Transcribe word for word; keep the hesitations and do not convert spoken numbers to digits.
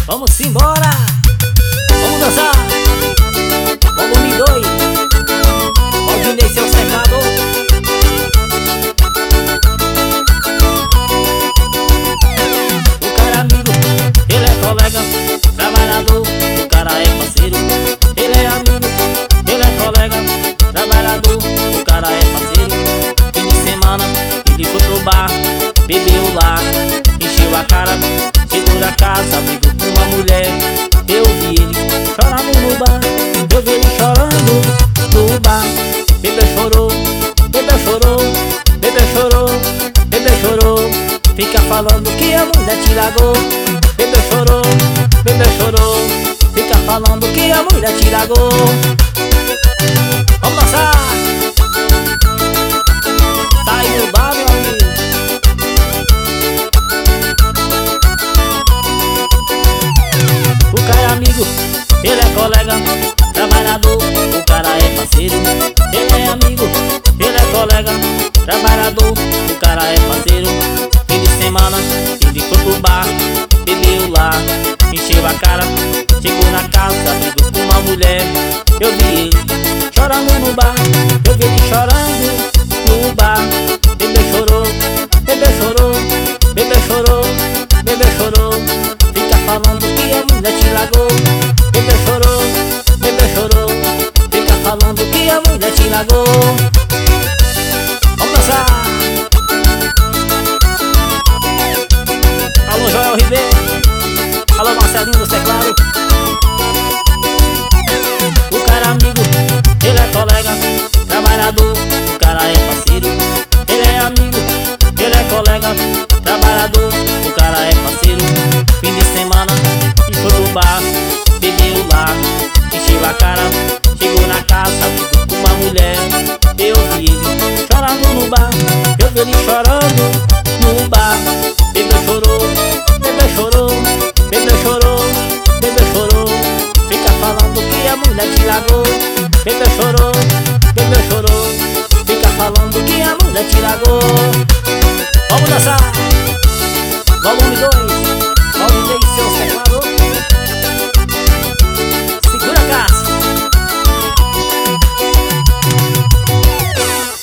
Vamos embora, vamos dançar. Volume dois, Valdinei, seu secador. O cara é amigo, ele é colega, trabalhador. O cara é parceiro, ele é amigo, ele é colega, trabalhador. O cara é parceiro. Fim de semana, ele foi pro bar, bebeu lá, encheu a cara, chegou na casa, brigou com uma mulher. Eu vi ele chorando no bar, eu vi ele chorando no bar. Bebê chorou, bebê chorou, bebê chorou, bebê chorou. Fica falando que a mulher te largou. Bebê chorou, bebê chorou. Fica falando que a mulher te largou. Vamos dançar. Tá aí no bar, meu amigo. O cara é amigo, ele é colega, trabalhador. O cara é parceiro, ele é amigo, ele é colega, trabalhador. O cara é parceiro. Fim de semana, ele foi pro bar, bebeu lá, encheu a cara, chegou na casa, brigou com uma mulher. Eu vi ele chorando no bar, eu vi ele chorando no bar. Bebê chorou, bebê chorou, bebê chorou, bebê chorou. Fica falando que a mulher te largou. Bebê chorou, bebê chorou. Fica falando que a mulher te largou. Vamos dançar. Alô, Joel Ribeiro. Alô, Marcelinho do teclado. O cara é amigo, ele é colega, trabalhador. O cara é parceiro, ele é amigo, ele é colega, trabalhador. O cara é parceiro. Fim de semana, e foi pro bar, bebeu lá, encheu a cara, chegou na casa, brigou com uma mulher. Eu vi ele chorando no bar, eu vi ele chorando no bar. Bebê chorou, bebê chorou, bebê chorou, bebê chorou. Fica falando que a mulher te largou. Bebê chorou, bebê chorou. Fica falando que a mulher te largou. Vamos dançar. Volume dois.